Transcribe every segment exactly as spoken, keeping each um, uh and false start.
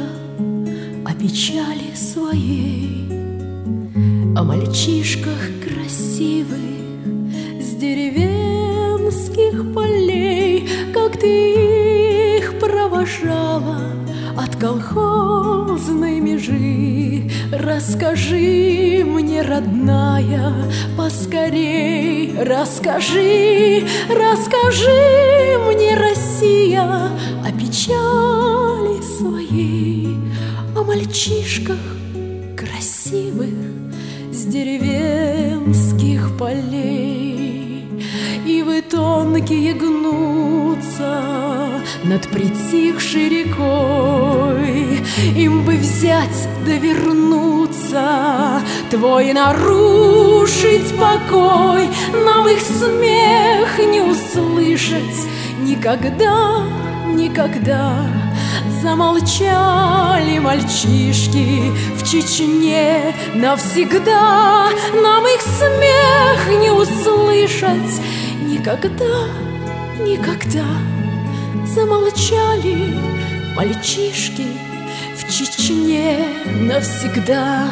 о печали своей, о мальчишках красивых с деревенских полей, как ты их провожала от колхозной межи. Расскажи мне, родная, поскорей, расскажи, расскажи мне, Россия, о печали своей, о мальчишках красивых с деревенских полей. Ивы тонкие гнутся над притихшей рекой, им бы взять да вернуться, твой нарушить покой, нам их смех не услышать никогда, никогда. Замолчали мальчишки в Чечне навсегда, нам их смех не услышать никогда, никогда. Замолчали мальчишки в Чечне навсегда.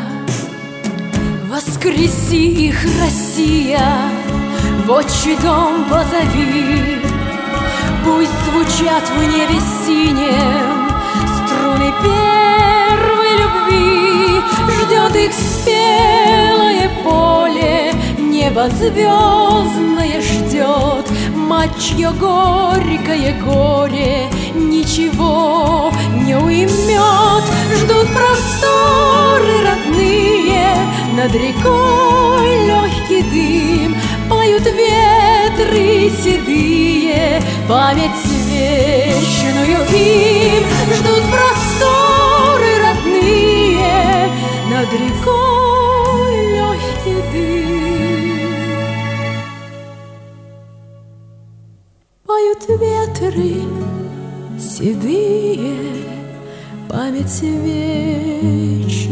Воскреси их, Россия, в отчий дом позови, пусть звучат в небе синем струны первой любви. Ждет их спелое поле, небо звездное ждет, мать, чье горькое горе ничего не уймет. Ждут просторы родные, над рекой легкий дым, поют ветры седые, память вечную им. Ждут просторы родные, над рекой легкий дым, поют ветры седые, память вечную.